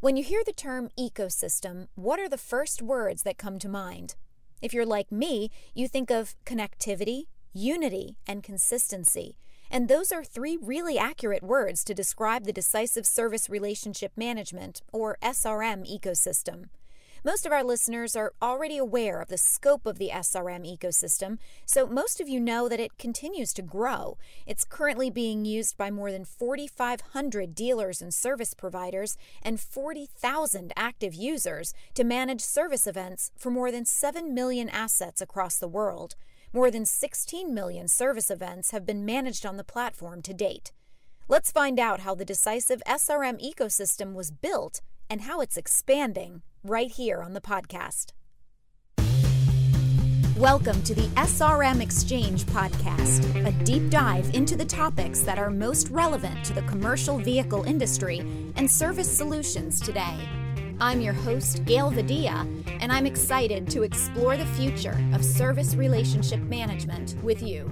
When you hear the term ecosystem, what are the first words that come to mind? If you're like me, you think of connectivity, unity, and consistency. And those are three really accurate words to describe the Decisive Service Relationship Management, or SRM, ecosystem. Most of our listeners are already aware of the scope of the SRM ecosystem, so most of you know that it continues to grow. It's currently being used by more than 4,500 dealers and service providers and 40,000 active users to manage service events for more than 7 million assets across the world. More than 16 million service events have been managed on the platform to date. Let's find out how the Decisive SRM ecosystem was built and how it's expanding right here on the podcast. Welcome to the SRM Exchange podcast, a deep dive into the topics that are most relevant to the commercial vehicle industry and service solutions today. I'm your host, Gail Vadia, and I'm excited to explore the future of service relationship management with you.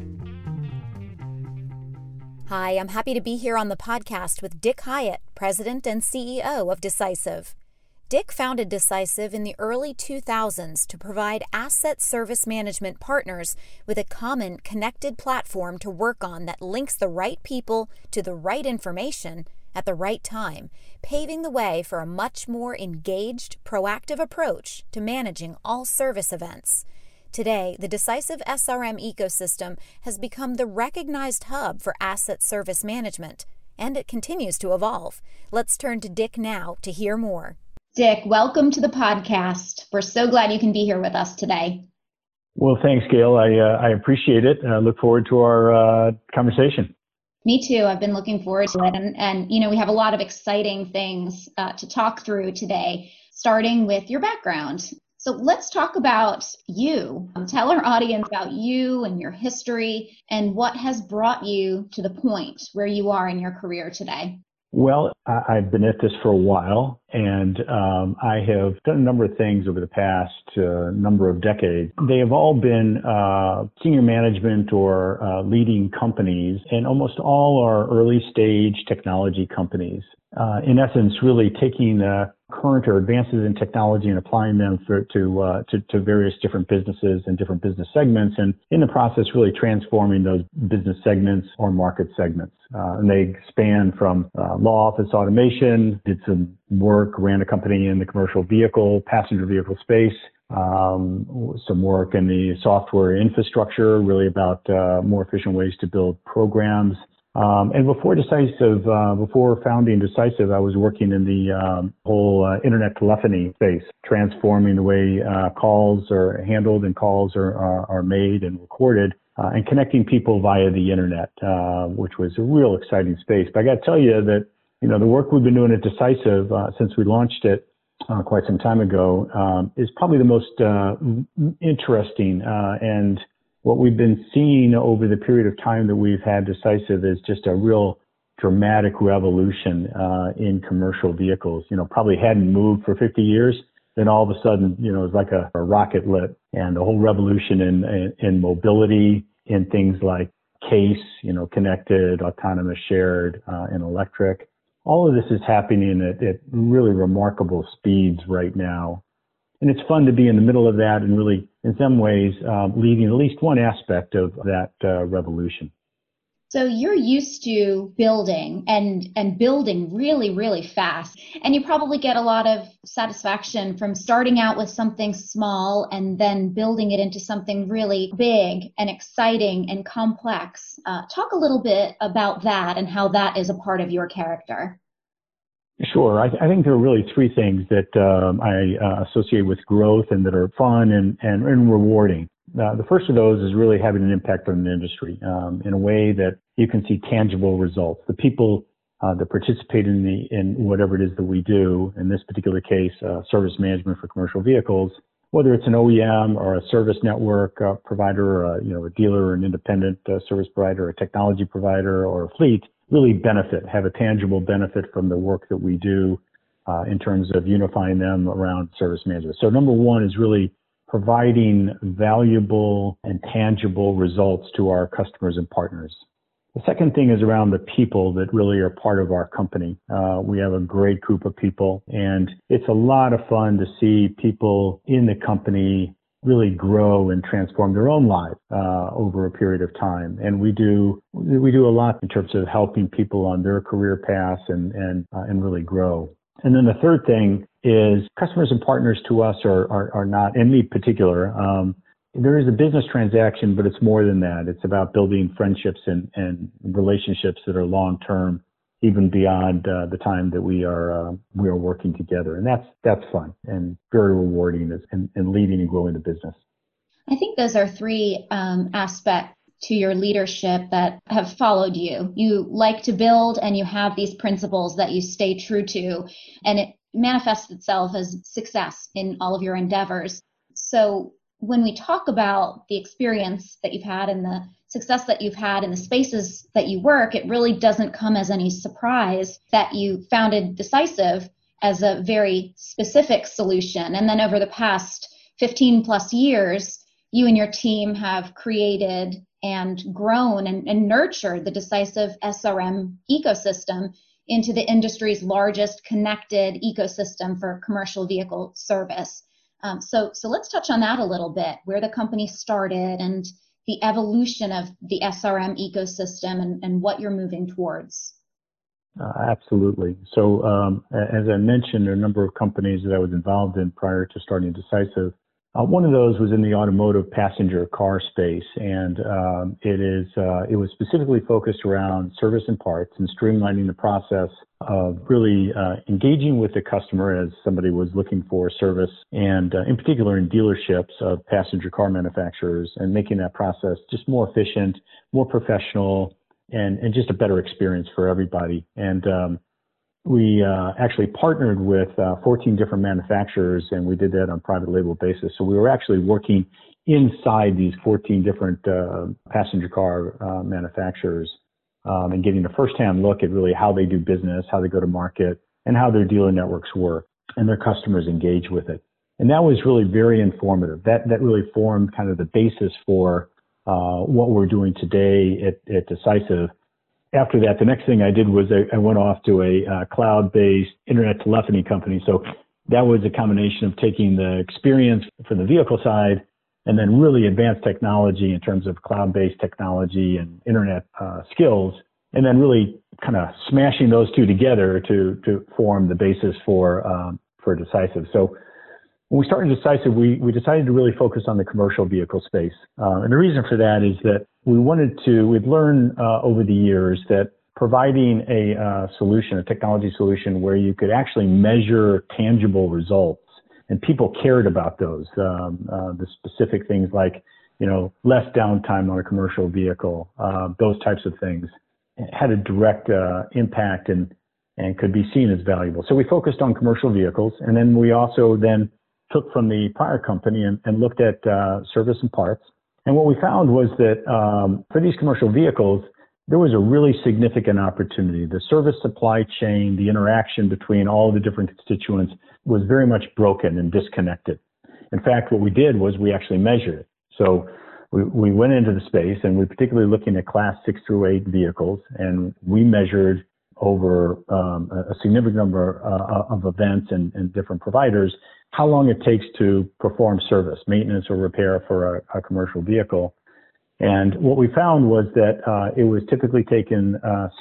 Hi, I'm happy to be here on the podcast with Dick Hyatt, President and CEO of Decisive. Dick founded Decisive in the early 2000s to provide asset service management partners with a common connected platform to work on that links the right people to the right information at the right time, paving the way for a much more engaged, proactive approach to managing all service events. Today, the Decisive SRM ecosystem has become the recognized hub for asset service management, and it continues to evolve. Let's turn to Dick now to hear more. Dick, welcome to the podcast. We're so glad you can be here with us today. Well, thanks, Gail. I appreciate it. I look forward to our conversation. Me too. I've been looking forward to it. And we have a lot of exciting things to talk through today, starting with your background. So let's talk about you. Tell our audience about you and your history and what has brought you to the point where you are in your career today. Well, I've been at this for a while, and I have done a number of things over the past number of decades. They have all been senior management or leading companies, and almost all are early stage technology companies. In essence, really taking current or advances in technology and applying them to various different businesses and different business segments, and in the process, really transforming those business segments or market segments. And they span from law office automation, did some work, ran a company in the commercial vehicle, passenger vehicle space, some work in the software infrastructure, really about more efficient ways to build programs. And before founding Decisive, I was working in the whole internet telephony space, transforming the way calls are handled and calls are made and recorded, and connecting people via the internet, which was a real exciting space. But I got to tell you that, the work we've been doing at Decisive since we launched it quite some time ago is probably the most interesting and what we've been seeing over the period of time that we've had Decisive is just a real dramatic revolution in commercial vehicles. Probably hadn't moved for 50 years. Then all of a sudden, it was like a rocket lit, and a whole revolution in mobility, in things like CASE, connected, autonomous, shared, and electric. All of this is happening at really remarkable speeds right now. And it's fun to be in the middle of that and really, in some ways, leading at least one aspect of that revolution. So you're used to building and building really, really fast. And you probably get a lot of satisfaction from starting out with something small and then building it into something really big and exciting and complex. Talk a little bit about that and how that is a part of your character. Sure. I think there are really three things that I associate with growth and that are fun and rewarding. The first of those is really having an impact on the industry in a way that you can see tangible results. The people that participate in whatever it is that we do, in this particular case, service management for commercial vehicles, whether it's an OEM or a service network provider, or a dealer or an independent service provider, or a technology provider or a fleet, really have a tangible benefit from the work that we do in terms of unifying them around service management. So number one is really providing valuable and tangible results to our customers and partners. The second thing is around the people that really are part of our company. We have a great group of people, and it's a lot of fun to see people in the company really grow and transform their own lives over a period of time. And we do a lot in terms of helping people on their career paths and really grow. And then the third thing is customers and partners to us are not, in me particular, there is a business transaction, but it's more than that. It's about building friendships and relationships that are long-term, even beyond the time that we are working together. And that's fun and very rewarding in leading and growing the business. I think those are three aspects to your leadership that have followed you. You like to build, and you have these principles that you stay true to, and it manifests itself as success in all of your endeavors. So when we talk about the experience that you've had and the success that you've had in the spaces that you work, it really doesn't come as any surprise that you founded Decisive as a very specific solution. And then over the past 15 plus years, you and your team have created and grown and nurtured the Decisive SRM ecosystem into the industry's largest connected ecosystem for commercial vehicle service. So let's touch on that a little bit, where the company started and the evolution of the SRM ecosystem and what you're moving towards. Absolutely. So as I mentioned, there are a number of companies that I was involved in prior to starting Decisive. One of those was in the automotive passenger car space, and it was specifically focused around service and parts and streamlining the process of really engaging with the customer as somebody was looking for service, and in particular in dealerships of passenger car manufacturers, and making that process just more efficient, more professional, and just a better experience for everybody. And we actually partnered with 14 different manufacturers, and we did that on private label basis. So we were actually working inside these 14 different passenger car manufacturers and getting a firsthand look at really how they do business, how they go to market, and how their dealer networks work, and their customers engage with it. And that was really very informative. That really formed kind of the basis for what we're doing today at Decisive. After that, the next thing I did was I went off to a cloud-based internet telephony company. So that was a combination of taking the experience from the vehicle side and then really advanced technology in terms of cloud-based technology and internet skills, and then really kind of smashing those two together to form the basis for Decisive. So when we started Decisive, we decided to really focus on the commercial vehicle space. And the reason for that is that we've learned over the years that providing a technology solution where you could actually measure tangible results, and people cared about those, the specific things like, less downtime on a commercial vehicle, those types of things had a direct impact and could be seen as valuable. So we focused on commercial vehicles, and then we also took from the prior company and looked at service and parts. And what we found was that for these commercial vehicles, there was a really significant opportunity. The service supply chain, the interaction between all the different constituents was very much broken and disconnected. In fact, what we did was we actually measured it. So we went into the space, and we're particularly looking at class 6 through 8 vehicles, and we measured over a significant number of events and different providers how long it takes to perform service, maintenance, or repair for a commercial vehicle. And what we found was that it was typically taken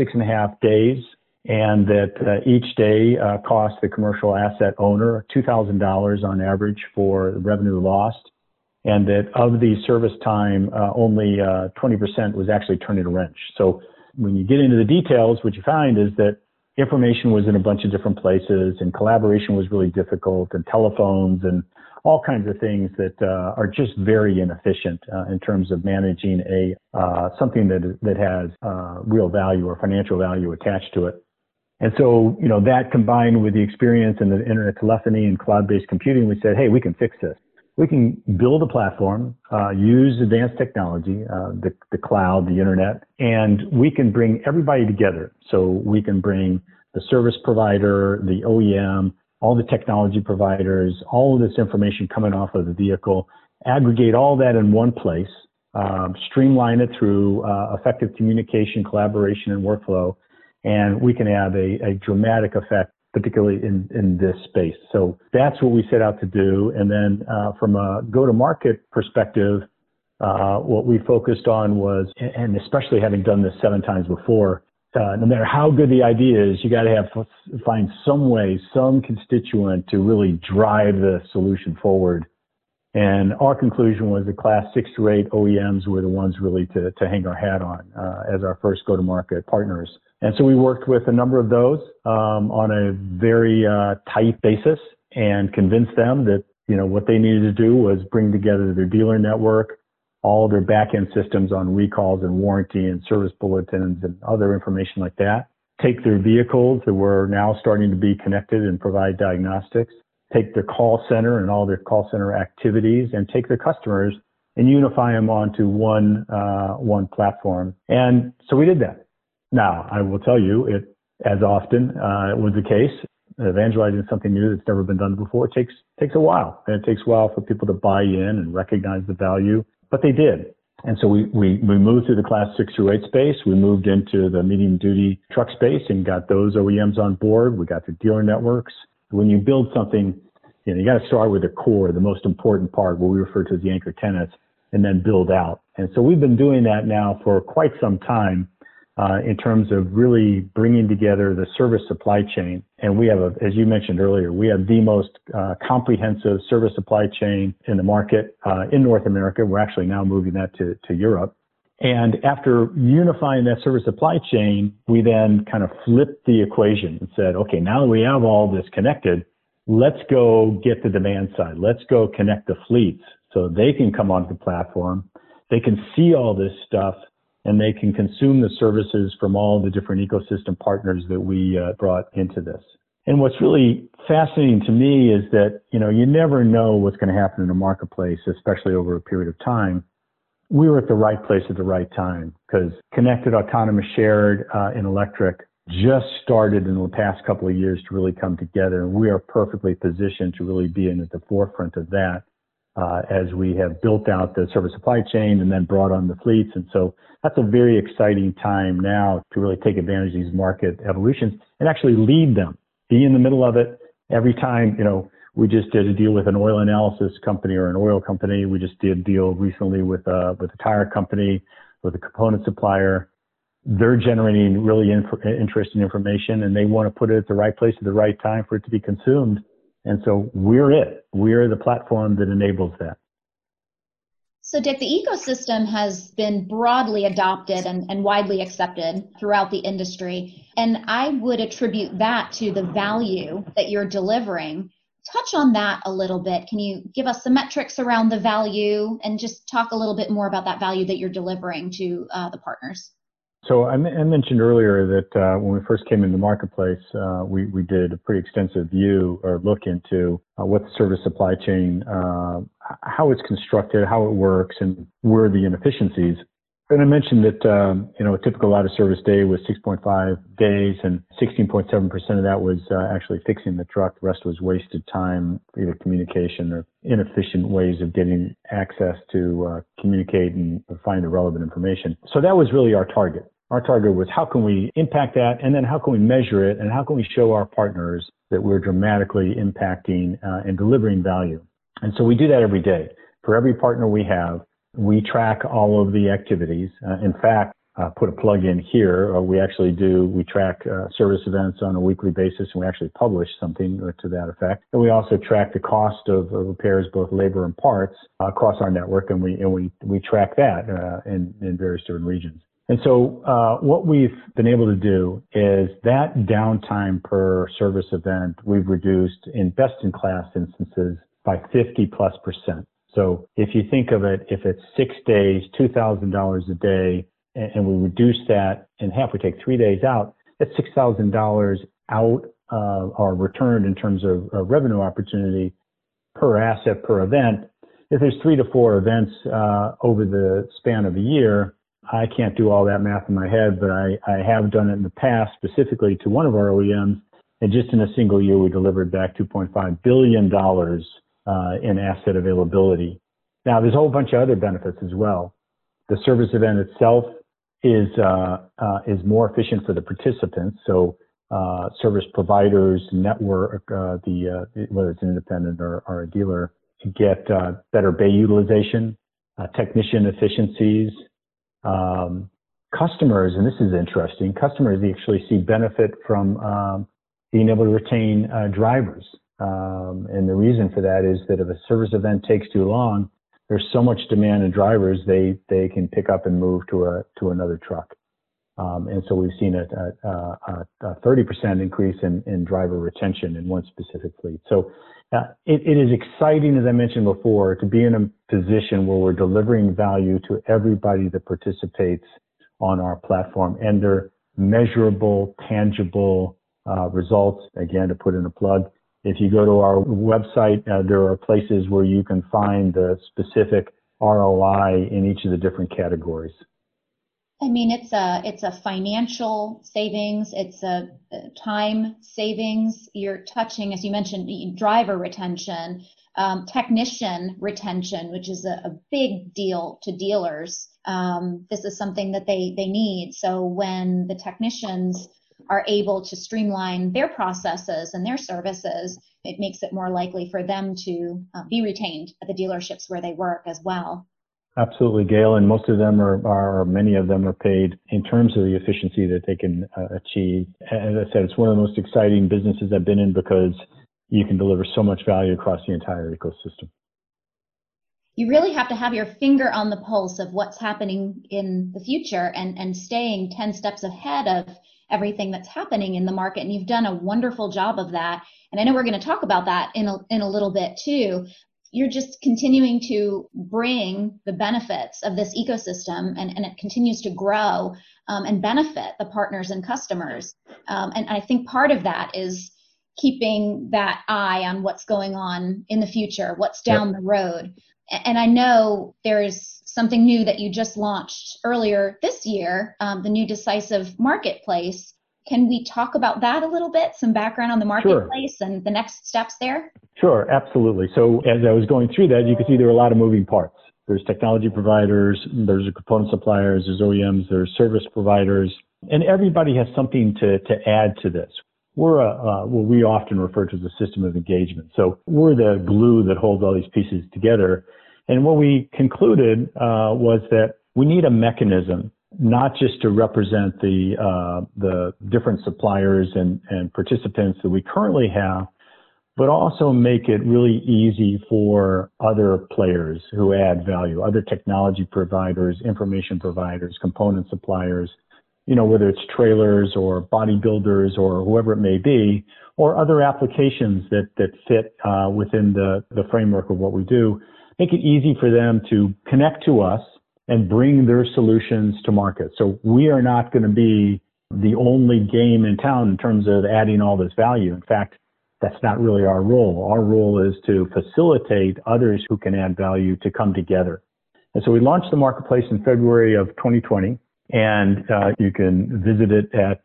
6.5 days, and that each day cost the commercial asset owner $2,000 on average for the revenue lost, and that of the service time, only 20% was actually turning a wrench. So when you get into the details, what you find is that information was in a bunch of different places, and collaboration was really difficult, and telephones and all kinds of things that are just very inefficient in terms of managing something that has real value or financial value attached to it. And so, that combined with the experience in the internet telephony and cloud-based computing, we said, hey, we can fix this. We can build a platform, use advanced technology, the cloud, the internet, and we can bring everybody together. So we can bring the service provider, the OEM, all the technology providers, all of this information coming off of the vehicle, aggregate all that in one place, streamline it through effective communication, collaboration, and workflow, and we can have a dramatic effect, particularly in this space. So that's what we set out to do. And then from a go-to-market perspective, what we focused on was, and especially having done this 7 times before, no matter how good the idea is, you got to find some way, some constituent to really drive the solution forward. And our conclusion was the class 6 to 8 OEMs were the ones really to hang our hat on as our first go-to-market partners. And so we worked with a number of those on a very tight basis and convinced them that, what they needed to do was bring together their dealer network, all their back-end systems on recalls and warranty and service bulletins and other information like that, take their vehicles that were now starting to be connected and provide diagnostics, take their call center and all their call center activities, and take their customers and unify them onto one platform. And so we did that. Now, I will tell you, as often was the case, evangelizing something new that's never been done before takes a while. And it takes a while for people to buy in and recognize the value, but they did. And so we moved through the class 6 through 8 space. We moved into the medium duty truck space and got those OEMs on board. We got the dealer networks. When you build something, you got to start with the core, the most important part, what we refer to as the anchor tenants, and then build out. And so we've been doing that now for quite some time in terms of really bringing together the service supply chain. And we have, as you mentioned earlier, we have the most comprehensive service supply chain in the market in North America. We're actually now moving that to Europe. And after unifying that service supply chain, we then kind of flipped the equation and said, okay, now that we have all this connected, let's go get the demand side. Let's go connect the fleets so they can come onto the platform. They can see all this stuff and they can consume the services from all the different ecosystem partners that we brought into this. And what's really fascinating to me is that, you never know what's going to happen in a marketplace, especially over a period of time. We were at the right place at the right time because connected, autonomous, shared, and electric just started in the past couple of years to really come together. And we are perfectly positioned to really be at the forefront of that as we have built out the service supply chain and then brought on the fleets. And so that's a very exciting time now to really take advantage of these market evolutions and actually lead them, be in the middle of it. Every time, we just did a deal with an oil analysis company or an oil company. We just did a deal recently with a tire company, with a component supplier. They're generating really interesting information, and they want to put it at the right place at the right time for it to be consumed. And so we're it. We're the platform that enables that. So, Dick, the ecosystem has been broadly adopted and widely accepted throughout the industry. And I would attribute that to the value that you're delivering. Touch on that a little bit. Can you give us some metrics around the value and just talk a little bit more about that value that you're delivering to the partners? So I mentioned earlier that when we first came into the marketplace, we did a pretty extensive view or look into what the service supply chain, how it's constructed, how it works, and where are the inefficiencies. And I mentioned that, a typical out of service day was 6.5 days, and 16.7% of that was actually fixing the truck. The rest was wasted time, either communication or inefficient ways of getting access to communicate and find the relevant information. So that was really our target. Our target was how can we impact that, and then how can we measure it, and how can we show our partners that we're dramatically impacting and delivering value. And so we do that every day. For every partner we have, we track all of the activities. In fact, put a plug in here. We track service events on a weekly basis, and we actually publish something to that effect. And we also track the cost of repairs, both labor and parts, across our network, and we track that in various different regions. And so what we've been able to do is that downtime per service event we've reduced in best-in-class instances by 50+%. So if you think of it, if it's 6 days, $2,000 a day, and we reduce that in half, we take 3 days out, that's $6,000 out or returned in terms of revenue opportunity per asset per event. If there's 3 to 4 events over the span of a year, I can't do all that math in my head, but I have done it in the past, specifically to one of our OEMs, and just in a single year, we delivered back $2.5 billion in asset availability. Now, there's a whole bunch of other benefits as well. The service event itself is more efficient for the participants. So service providers, network, whether it's an independent or a dealer, get better bay utilization, technician efficiencies. Customers, and this is interesting, customers actually see benefit from being able to retain drivers. And the reason for that is that if a service event takes too long, there's so much demand in drivers, they can pick up and move to another truck. And so we've seen a 30% increase in driver retention in one specific fleet. So it is exciting, as I mentioned before, to be in a position where we're delivering value to everybody that participates on our platform, and they're measurable, tangible results. Again, to put in a plug, if you go to our website, there are places where you can find the specific ROI in each of the different categories. I mean, it's a financial savings, it's a time savings. You're touching, as you mentioned, driver retention, technician retention, which is a big deal to dealers. This is something that they need. So when the technicians are able to streamline their processes and their services, it makes it more likely for them to be retained at the dealerships where they work as well. Absolutely, Gail, and most of them many of them are paid in terms of the efficiency that they can achieve. As I said, it's one of the most exciting businesses I've been in because you can deliver so much value across the entire ecosystem. You really have to have your finger on the pulse of what's happening in the future and staying 10 steps ahead of everything that's happening in the market. And you've done a wonderful job of that. And I know we're going to talk about that in a little bit too. You're just continuing to bring the benefits of this ecosystem, and it continues to grow and benefit the partners and customers. And I think part of that is keeping that eye on what's going on in the future, what's down the road. And I know there's something new that you just launched earlier this year, the new Decisive Marketplace. Can we talk about that a little bit? Some background on the marketplace and the next steps there? Sure, absolutely. So as I was going through that, you can see there are a lot of moving parts. There's technology providers, there's component suppliers, there's OEMs, there's service providers, and everybody has something to add to this. We're what we often refer to as a system of engagement. So we're the glue that holds all these pieces together. And what we concluded was that we need a mechanism, not just to represent the different suppliers and participants that we currently have, but also make it really easy for other players who add value, other technology providers, information providers, component suppliers, whether it's trailers or bodybuilders or whoever it may be, or other applications that fit within the framework of what we do. Make it easy for them to connect to us and bring their solutions to market. So we are not going to be the only game in town in terms of adding all this value. In fact, that's not really our role. Our role is to facilitate others who can add value to come together. And so we launched the marketplace in February of 2020, and you can visit it at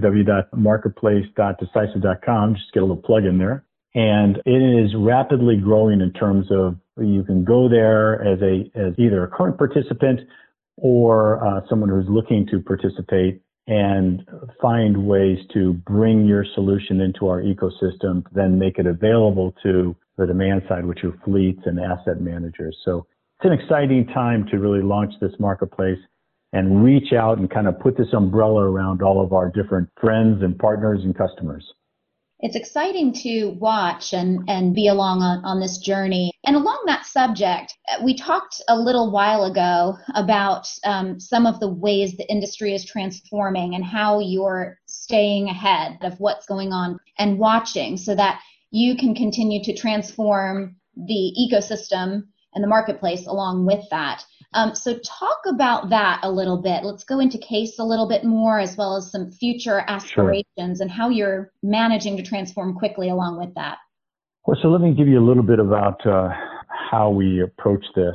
www.marketplace.decisive.com. Just get a little plug in there. And it is rapidly growing in terms of you can go there as either a current participant or someone who's looking to participate and find ways to bring your solution into our ecosystem, then make it available to the demand side, which are fleets and asset managers. So it's an exciting time to really launch this marketplace and reach out and kind of put this umbrella around all of our different friends and partners and customers. It's exciting to watch and be along on this journey. And along that subject, we talked a little while ago about some of the ways the industry is transforming and how you're staying ahead of what's going on and watching so that you can continue to transform the ecosystem and the marketplace along with that. So talk about that a little bit. Let's go into CASE a little bit more, as well as some future aspirations and how you're managing to transform quickly along with that. Well, so let me give you a little bit about how we approach this.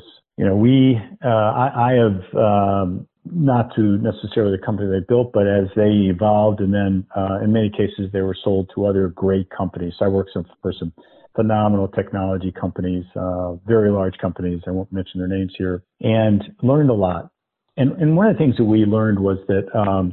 I have, not to necessarily the company they built, but as they evolved, and then in many cases they were sold to other great companies. So I worked for some phenomenal technology companies, very large companies. I won't mention their names here, and learned a lot. And one of the things that we learned was that,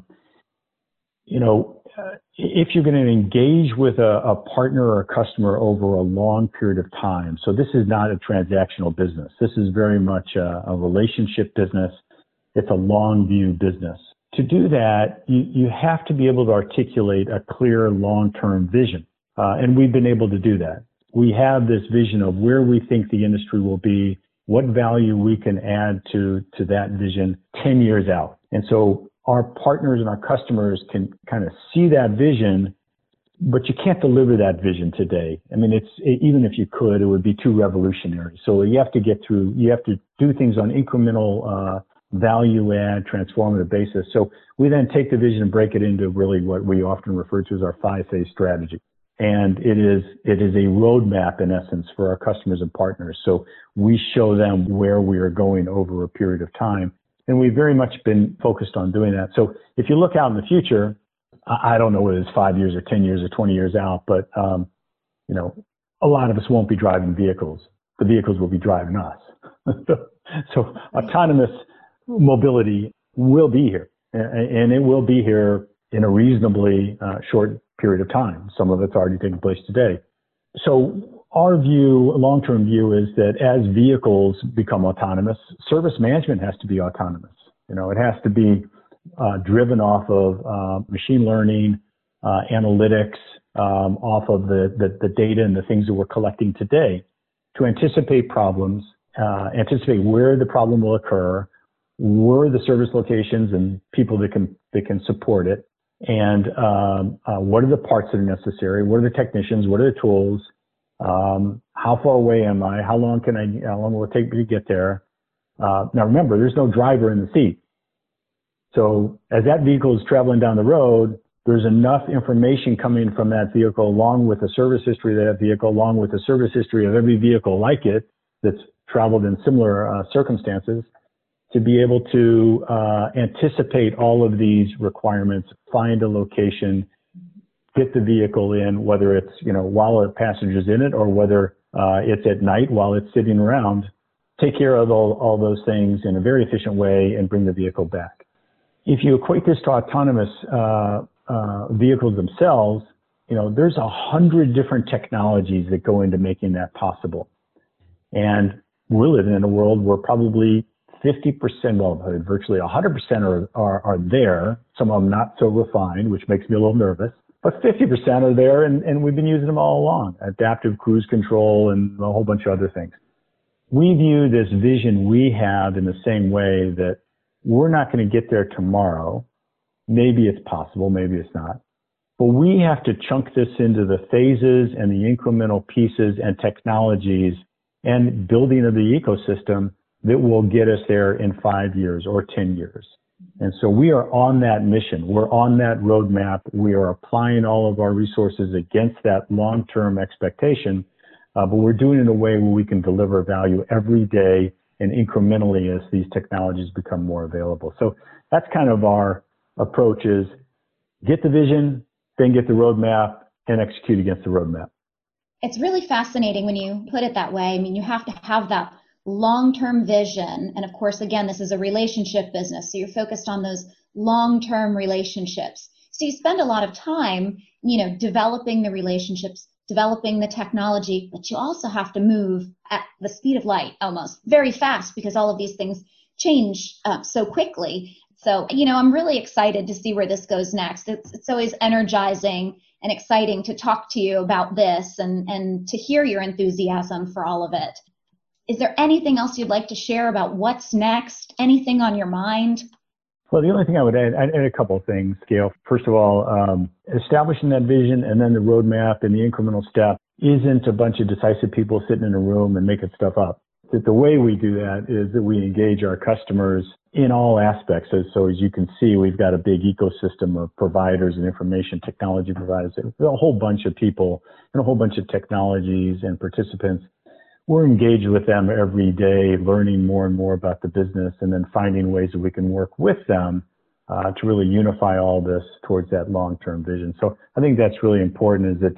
if you're going to engage with a partner or a customer over a long period of time, so this is not a transactional business. This is very much a relationship business. It's a long view business. To do that, you have to be able to articulate a clear long-term vision. And we've been able to do that. We have this vision of where we think the industry will be, what value we can add to that vision 10 years out. And so our partners and our customers can kind of see that vision, but you can't deliver that vision today. I mean, even if you could, it would be too revolutionary. So you have to do things on incremental value add, transformative basis. So we then take the vision and break it into really what we often refer to as our 5-phase strategy. And it is a roadmap in essence for our customers and partners. So we show them where we are going over a period of time. And we've very much been focused on doing that. So if you look out in the future, I don't know whether it's 5 years or 10 years or 20 years out, but, a lot of us won't be driving vehicles. The vehicles will be driving us. So autonomous mobility will be here, and it will be here in a reasonably short period of time. Some of it's already taking place today. So our view, long-term view, is that as vehicles become autonomous, service management has to be autonomous. It has to be driven off of machine learning, analytics, off of the data and the things that we're collecting today to anticipate problems, anticipate where the problem will occur, where the service locations and people that can support it, and what are the parts that are necessary, what are the technicians, what are the tools, how far away am I, how long will it take me to get there. Now remember, there's no driver in the seat. So as that vehicle is traveling down the road, there's enough information coming from that vehicle along with the service history of that vehicle, along with the service history of every vehicle like it that's traveled in similar circumstances, to be able to anticipate all of these requirements, find a location, get the vehicle in, whether it's, while a passenger's in it or whether it's at night while it's sitting around, take care of all those things in a very efficient way and bring the vehicle back. If you equate this to autonomous vehicles themselves, there's 100 different technologies that go into making that possible. And we're living in a world where probably 50%, well, virtually 100% are there. Some of them not so refined, which makes me a little nervous. But 50% are there, and we've been using them all along. Adaptive cruise control and a whole bunch of other things. We view this vision we have in the same way that we're not going to get there tomorrow. Maybe it's possible, maybe it's not. But we have to chunk this into the phases and the incremental pieces and technologies and building of the ecosystem that will get us there in 5 years or 10 years. And so we are on that mission. We're on that roadmap. We are applying all of our resources against that long-term expectation, but we're doing it in a way where we can deliver value every day and incrementally as these technologies become more available. So that's kind of our approach, is get the vision, then get the roadmap and execute against the roadmap. It's really fascinating when you put it that way. I mean, you have to have that long-term vision. And of course, again, this is a relationship business. So you're focused on those long-term relationships. So you spend a lot of time, developing the relationships, developing the technology, but you also have to move at the speed of light, almost very fast, because all of these things change so quickly. So, I'm really excited to see where this goes next. It's always energizing and exciting to talk to you about this and to hear your enthusiasm for all of it. Is there anything else you'd like to share about what's next? Anything on your mind? Well, the only thing I would add a couple of things, Gail. First of all, establishing that vision and then the roadmap and the incremental step isn't a bunch of decisive people sitting in a room and making stuff up. The way we do that is that we engage our customers in all aspects. So as you can see, we've got a big ecosystem of providers and information technology providers. There's a whole bunch of people and a whole bunch of technologies and participants. We're engaged with them every day, learning more and more about the business, and then finding ways that we can work with them to really unify all this towards that long-term vision. So I think that's really important, is that,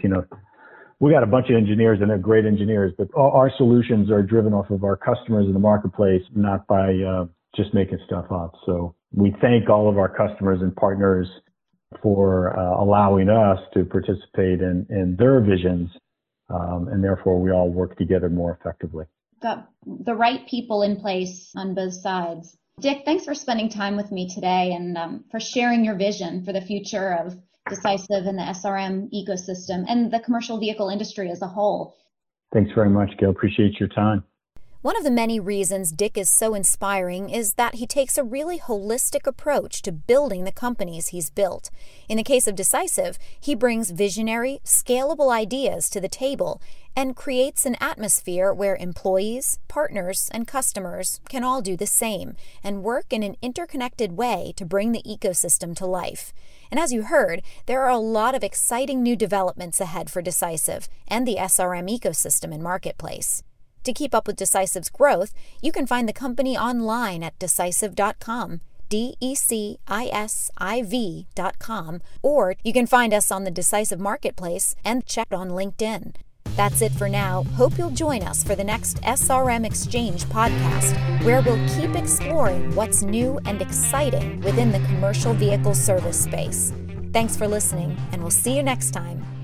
we got a bunch of engineers and they're great engineers, but our solutions are driven off of our customers in the marketplace, not by just making stuff up. So we thank all of our customers and partners for allowing us to participate in their visions, and therefore we all work together more effectively. Got the right people in place on both sides. Dick, thanks for spending time with me today and for sharing your vision for the future of Decisive and the SRM ecosystem and the commercial vehicle industry as a whole. Thanks very much, Gail. Appreciate your time. One of the many reasons Dick is so inspiring is that he takes a really holistic approach to building the companies he's built. In the case of Decisive, he brings visionary, scalable ideas to the table and creates an atmosphere where employees, partners, and customers can all do the same and work in an interconnected way to bring the ecosystem to life. And as you heard, there are a lot of exciting new developments ahead for Decisive and the SRM ecosystem and marketplace. To keep up with Decisive's growth, you can find the company online at decisive.com, DECISIV.com, or you can find us on the Decisive Marketplace and check on LinkedIn. That's it for now. Hope you'll join us for the next SRM Exchange podcast, where we'll keep exploring what's new and exciting within the commercial vehicle service space. Thanks for listening, and we'll see you next time.